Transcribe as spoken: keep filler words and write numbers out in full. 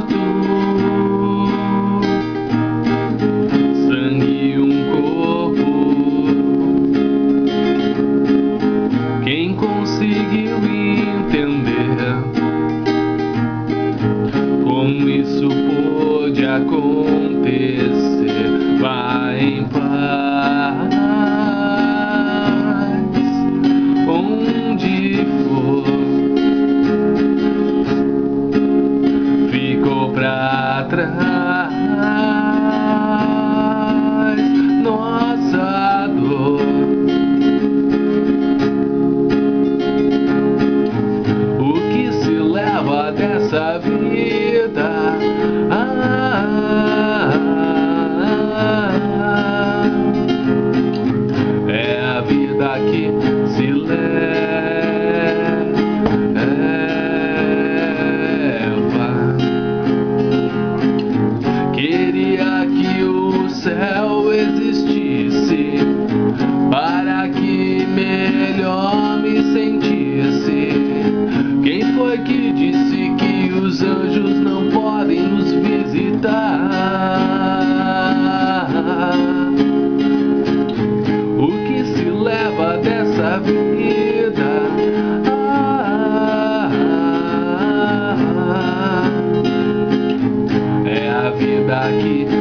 sangue e um corpo. Quem conseguiu entender como isso pôde acontecer, vai em paz, onde for. Ficou pra trás nossa dor. O que se leva dessa vida? Ah, é a vida que se leva. Queria que o céu existisse para que melhor me sentisse. Quem foi que disse que os anjos não podem nos visitar? O que se leva dessa vida? Ah, é a vida que